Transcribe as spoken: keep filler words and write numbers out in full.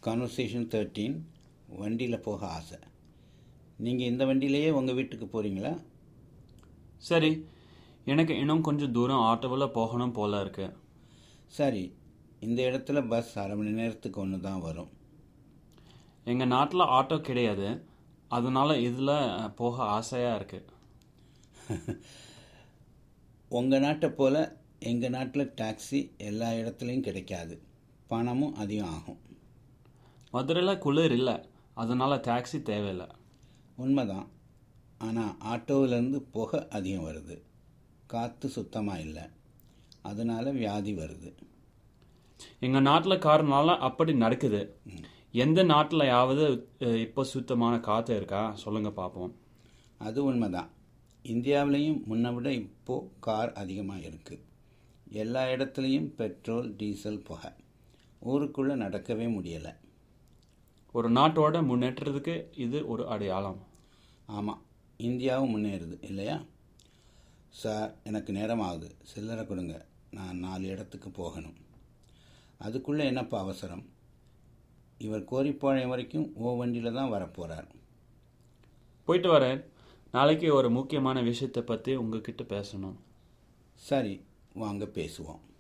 Conversation thirteen வண்டியில் போக ஆசை. நீங்கள் இந்த வண்டியிலேயே உங்கள் வீட்டுக்கு போகிறீங்களா? சரி, எனக்கு இன்னும் கொஞ்சம் தூரம் ஆட்டோவில் போகணும் போல இருக்கு. சரி, இந்த இடத்துல பஸ் அரை மணி நேரத்துக்கு ஒன்று தான் வரும். எங்கள் நாட்டில் ஆட்டோ கிடையாது, அதனால இதில் போக ஆசையாக இருக்கு. உங்கள் நாட்டை போல் எங்கள் நாட்டில் டாக்ஸி எல்லா இடத்துலையும் கிடைக்காது, பணமும் அதிகம் ஆகும். மதுரையில் குளிர் இல்லை, அதனால் டாக்ஸி தேவையில்லை. உண்மைதான், ஆனால் ஆட்டோவிலேருந்து புகை அதிகம் வருது, காற்று சுத்தமாக இல்லை, அதனால் வியாதி வருது. எங்கள் நாட்டில் காரணால அப்படி நடக்குது. எந்த நாட்டிலையாவது இப்போ சுத்தமான காற்று இருக்கா சொல்லுங்கள் பார்ப்போம். அது உண்மைதான். இந்தியாவிலையும் முன்னை விட இப்போது கார் அதிகமாக இருக்குது. எல்லா இடத்துலையும் பெட்ரோல் டீசல் புகை, ஊருக்குள்ளே நடக்கவே முடியலை. ஒரு நாட்டோட முன்னேற்றத்துக்கு இது ஒரு அடையாளம். ஆமாம், இந்தியாவும் முன்னேறுது இல்லையா? சார், எனக்கு நேரம் ஆகுது, சில்லறை கொடுங்க, நான் நாலு இடத்துக்கு போகணும். அதுக்குள்ளே என்னப்பா அவசரம்? இவர் கோரிப்பாளையம் வரைக்கும் ஓ வண்டியில் தான் வரப்போகிறார். போயிட்டு வரேன். நாளைக்கு ஒரு முக்கியமான விஷயத்தை பற்றி உங்ககிட்ட பேசணும். சரி, வாங்க பேசுவோம்.